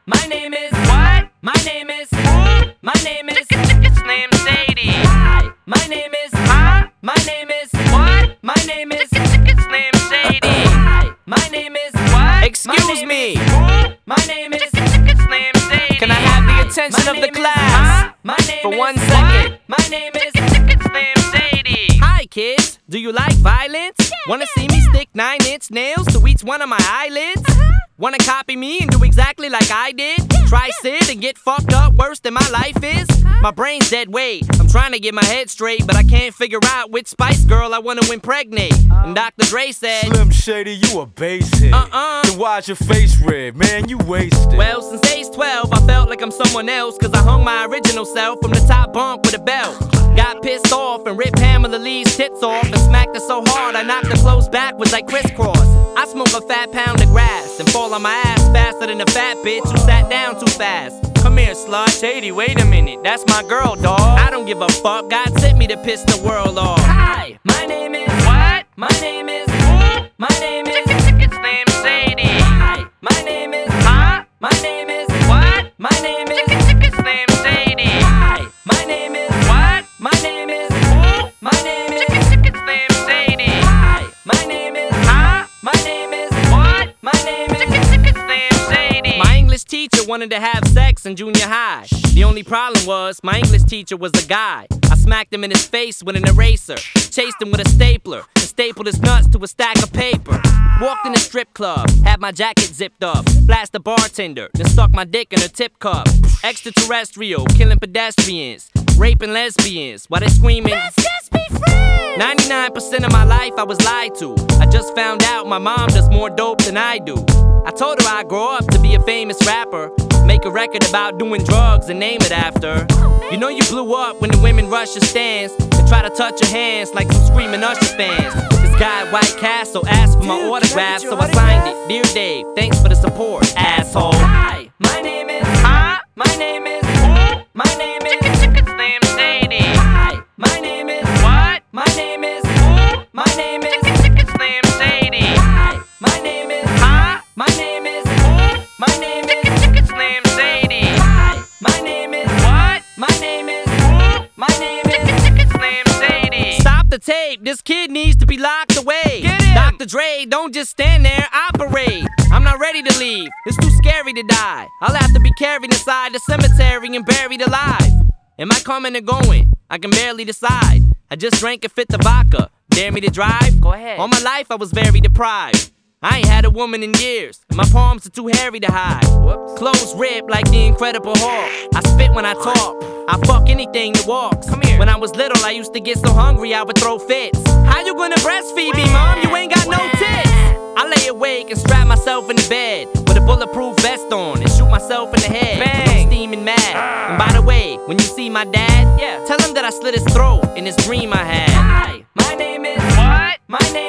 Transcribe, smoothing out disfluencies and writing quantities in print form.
My name is what? My name is my name is Slim Shady. Hi. My name is My name is What? My name is Slim Shady. Hi. My name is What? Excuse me, My name is Slim Shady. can I have the attention of the class My name for is 1 second? My name is Slim Shady. Hi kids, do you like violence? Wanna see me stick 9-inch nails to each one of my eyelids? Wanna copy me and do exactly like I did? Try sit and get fucked up worse than my life is? My brain's dead weight, I'm trying to get my head straight, but I can't figure out which Spice Girl I wanna impregnate. And Dr. Dre said, Slim Shady, you a basehead. Then why's your face red, man? You wasted. well, since age 12, I felt like I'm someone else, cause I hung my original self from the top bunk with a belt. Got pissed off and ripped Pamela Lee's tits off and smacked her so hard I knocked her clothes backwards like crisscross. I smoke a fat pound of grass and fall on my ass faster than a fat bitch who sat down too fast. Come here, slut. Shady, wait a minute, that's my girl, dawg. I don't give a fuck, God sent me to piss the world off. Hi. My name is What? My name is My name is Slim Shady. Hi. My name is My name is What? My name is Slim Shady. Hi. My name is What? My name is My name is Slim Shady. Hi. My name is My name is What? My name is Slim Shady. My English teacher wanted to have sex in junior high. The only problem was, my English teacher was a guy. I smacked him in his face with an eraser, chased him with a stapler, and stapled his nuts to a stack of paper. Walked in a strip club, had my jacket zipped up, blasted the bartender, then stuck my dick in her tip cup. Extraterrestrial, killing pedestrians, raping lesbians, while they screaming, let's just be friends. 99% of my life I was lied to. I just found out my mom does more dope than I do. I told her I'd grow up to be a famous rapper, make a record about doing drugs and name it after. You know you blew up when the women rush your stands and try to touch your hands like some screaming Usher fans. This guy at White Castle asked for my autograph, so I signed it. Dear Dave, thanks for the support, asshole. Hi. My name is My name is My name is Slim Shady. Hi. My name is What? My name is My name is Slim Shady. Hi. My name is My name is My name is Slim Shady. Hi. My name is What? My name is My name is Slim Shady. Stop the tape, this kid needs to be locked away. Get him. Dr. Dre, don't just stand there, operate. I'm not ready to leave, it's too scary to die. I'll have to be carried inside the cemetery and buried alive. Am I coming or going? I can barely decide. I just drank a fifth of vodka. Dare me to drive? Go ahead. All my life I was very deprived. I ain't had a woman in years, and my palms are too hairy to hide. Whoops. Clothes ripped like the Incredible Hulk. I spit when I talk. I fuck anything that walks. Come here. When I was little, I used to get so hungry I would throw fits. How you gonna breastfeed me, mom? You ain't got no tits. I lay awake and strap myself in the bed with a bulletproof vest on and shoot myself in the head. Bang. I'm steaming mad. And by the way, when you see my dad, tell him that I slit his throat in this dream I had. Hi. My name is What? My name